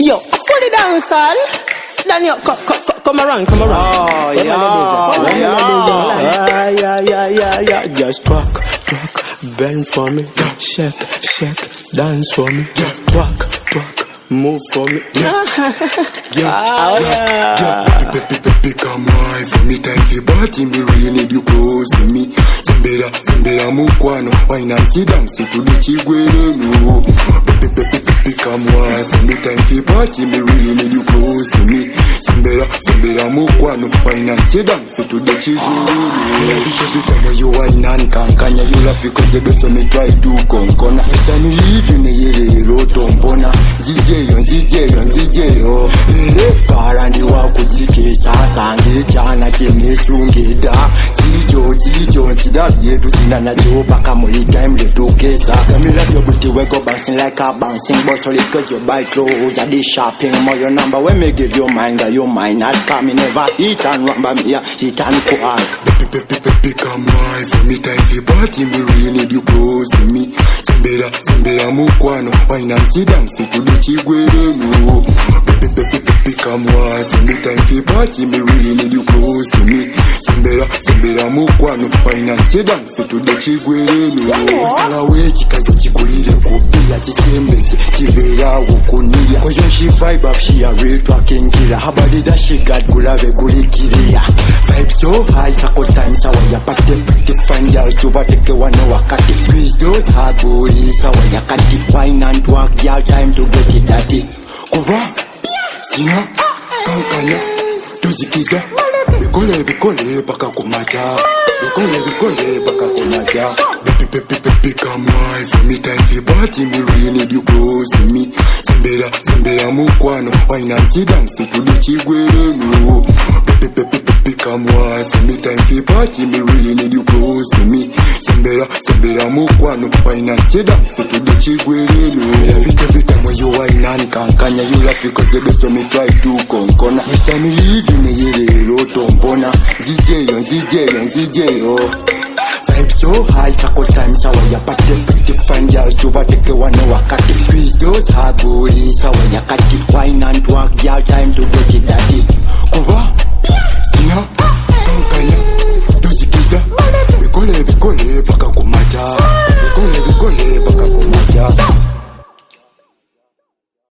Yo, for the dancehall. Then you come around. Oh, yeah. Just twerk, bend for me, shake, dance for me, twerk, move for me. Come on, for me time for party, me really need you close to me. Zembera mukwano, wine and sit down, fit to the chigwere no. Come on, for me time for party, me really need you close to me. Zembera mukwano, wine and sit down, fit to the chigwere no. Every time when you wine and kankanya, you laugh because the best of me try to konkona. Every time you leave, you need a tombona. DJ yo, parandi wa kujikesha sange chana chemesungeda chijo chidabye tuzina na joba kamuli time letokesa kamila your booty we go bouncing like a bouncing but only cause you buy clothes at the shopping mall your number when me give your mind got your mind not come me never eat and run by me yeah eat and go out come on for me time for party me really need you close to me Zembera mukwano wine and sit down fit to the chigwere no come on for me time for party me really need you close to me Zembera mukwano wine and sit down fit to the chigwere no kala we chikazo chikulire kubia chisembeze chivera ukunia kwa yo she vibe up she a real talking killer habari that she got kulave kulikiria vibe so high sako time sawa ya pakte find out to bateke wana wakati squeeze those hard boys sawa ya kati wine and work girl time to get it dirty kuba sina kankanya tuzikiza bikole baka kumaja bikole baka kumaja come on for me time for party me really need you close to me Zembera mukwano wine and sit down fit to the chigwere no come on for me time for party me really need you close to me Zembera mukwano wine and sit down fit to the chigwere no every time when you wine and kankanya you laugh because the best of me try to konkona next time you leave you me yere tombona DJ yo vibe so high sako time sawa ya pakte find out to bateke wana wakati squeeze those hard boys sawa ya kati wine and work girl time to get it dirty